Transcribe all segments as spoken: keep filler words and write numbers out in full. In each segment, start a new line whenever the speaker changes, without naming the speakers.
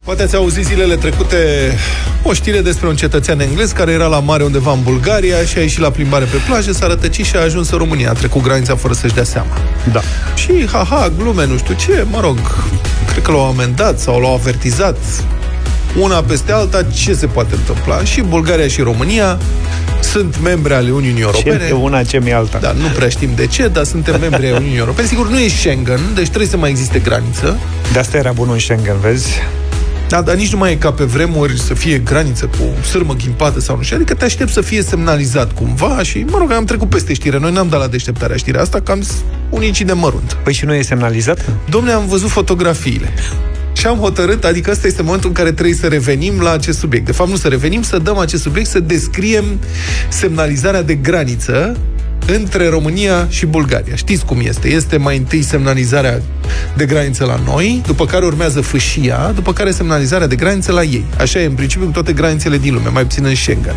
Poate ați auzit zilele trecute o știre despre un cetățean englez care era la mare undeva în Bulgaria și a ieșit la plimbare pe plajă, s-a rătăcit și a ajuns în România. A trecut granița fără să-și dea seama.
Da.
Și, haha, glume, nu știu ce, mă rog, cred că l-au amendat sau l-au avertizat una peste alta, ce se poate întâmpla. Și Bulgaria și România sunt membre ale Uniunii Europene.
Ce una, ce mi alta.
Da, nu prea știm de ce, dar suntem membri ai Uniunii Europene. Sigur, nu e Schengen, deci trebuie să mai existe graniță.
De asta era bun un Schengen, vezi?
Da, dar nici nu mai e ca pe vremuri să fie graniță cu sârmă ghimpată sau nu știu. Adică te aștept să fie semnalizat cumva și, mă rog, am trecut peste știre. Noi n-am dat la deșteptarea știrea asta, că am un incident mărunt.
Păi și nu e semnalizat?
Dom'le, am văzut fotografiile. Și am hotărât, adică ăsta este momentul în care trebuie să revenim la acest subiect. De fapt, nu să revenim, să dăm acest subiect, să descriem semnalizarea de graniță între România și Bulgaria. Știți cum este? Este mai întâi semnalizarea de graniță la noi, după care urmează fâșia, după care semnalizarea de graniță la ei. Așa e în principiu cu toate granițele din lume, mai puțin în Schengen.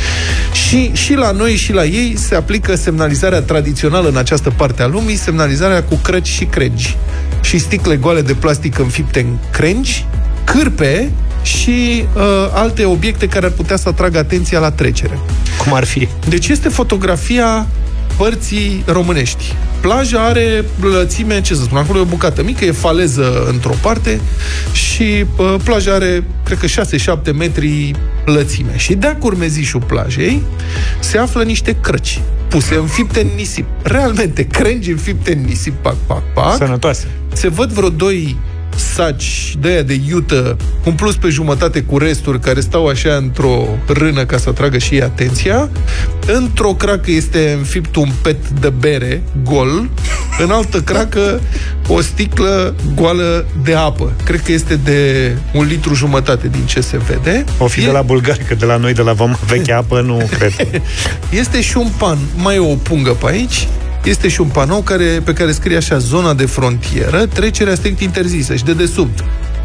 Și, și la noi și la ei se aplică semnalizarea tradițională în această parte a lumii, semnalizarea cu crăci și crengi. Și sticle goale de plastic înfipte în crengi, cârpe și uh, alte obiecte care ar putea să atragă atenția la trecere.
Cum ar fi?
Deci este fotografia părții românești. Plaja are lățime, ce să spun, acolo e o bucată mică, e faleză într-o parte și uh, plaja are, cred că șase șapte metri lățime. Și de-a curmezișul plajei se află niște crăci puse înfipte în nisip. Realmente, crengi înfipte în nisip, pac, pac, pac.
Sănătoase.
Se văd vreo doi saci de aia de iută, umpluți pe jumătate cu resturi, care stau așa într-o rână ca să atragă și ei atenția. Într-o cracă este înfipt un pet de bere gol, în altă cracă o sticlă goală de apă. Cred că este de un litru jumătate din ce se vede.
O fi e... de la bulgari, că de la noi, de la Vama Veche apă, nu cred.
Este și un pan, mai e o pungă pe aici. Este și un panou care, pe care scrie așa: zona de frontieră, trecerea strict interzisă. Și de desubt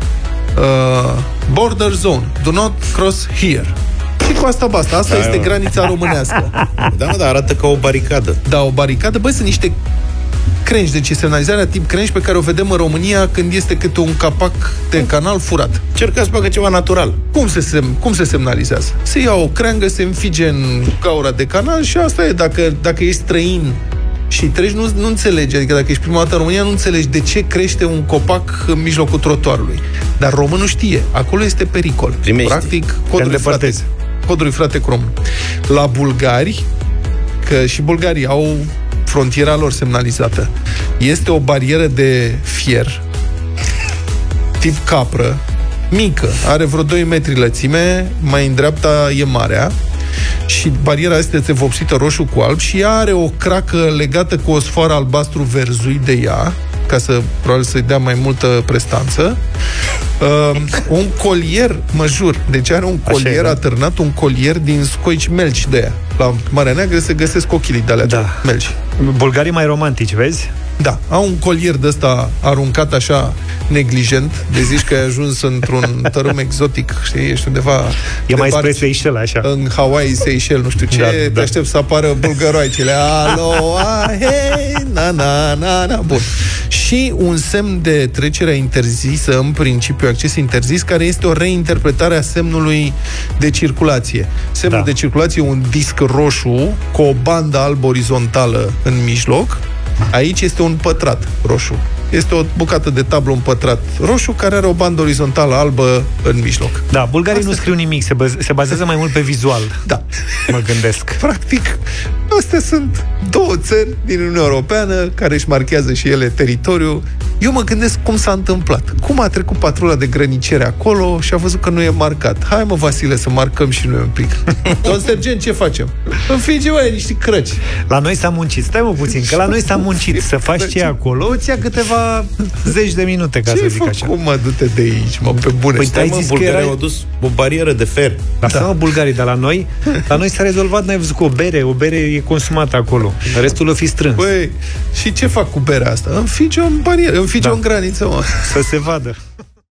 uh, border zone, do not cross here. Și cu asta basta, asta da, este eu. Granița românească.
Da, da, arată ca o baricadă.
Da, o baricadă, băi, sunt niște crengi, deci semnalizarea tip crengi pe care o vedem în România când este câte un capac de canal furat.
Cerca să facă ceva natural.
Cum se, sem- cum se semnalizează? Se ia o creangă, se înfige în gaura de canal și asta e. Dacă, dacă ești străin și treci, nu, nu înțelegi, adică dacă ești prima dată în România, nu înțelegi de ce crește un copac în mijlocul trotuarului. Dar românul știe, acolo este pericol.
Primești.
Practic, coduri frate, coduri frate cu român. La bulgari, că și bulgarii au frontiera lor semnalizată, este o barieră de fier tip capră, mică, are vreo doi metri lățime, mai în dreapta e marea. Și bariera este vopsită roșu cu alb și ea are o cracă legată cu o sfoară albastru verzui de ea, ca să, probabil, să-i dea mai multă prestanță. Uh, un colier, mă jur, deci are un colier atârnat, un colier din scoici melci de aia. La Marea Neagră se găsesc ochilii de alea, da, melci.
Bulgarii mai romantici, vezi?
Da, au un colier de ăsta aruncat așa neglijent, de zici că ai ajuns într-un tărâm exotic, știi, ești undeva
e mai spre Seychelles, așa.
În Hawaii, Seychelles, nu știu ce, da, te da. aștept să apară bulgăroaicele. Alo, hey, na, na, na, na. Bun. Și un semn de trecere interzisă, în principiu acces interzis, care este o reinterpretare a semnului de circulație. Semnul da. de circulație e un disc roșu cu o bandă albă orizontală în mijloc. Aici este un pătrat roșu. Este o bucată de tablă, un pătrat roșu care are o bandă orizontală albă în mijloc.
Da, bulgarii Asta... nu scriu nimic, se, baz- se bazează mai mult pe vizual.
Da.
Mă gândesc.
Practic, astea sunt două țări din Uniunea Europeană care își marchează și ele teritoriul. Eu mă gândesc cum s-a întâmplat. Cum a trecut patrula de grănicere acolo și a văzut că nu e marcat. Hai, mă, Vasile, să marcăm și noi un pic. Domn sergent, ce facem? Înfige, mai niște crăci.
La noi s-a muncit. Stai, mă, puțin, că la noi s-a muncit. Să faci ce acolo, îți ia câteva zeci de minute, ca
ce
să zic așa.
Cum, mă, du-te de aici, mă, pe bune.
Păi stai, mă, bulgarii erai... au adus o barieră de fer.
Asta, da. Mă, bulgarii, dar la noi, la noi s-a rezolvat, n-ai văzut, cu o bere, o bere e consumată acolo. Restul o fi strâns.
Păi, și ce fac cu berea asta? Înfige o barieră, înfige da. o graniță, mă.
Să se vadă.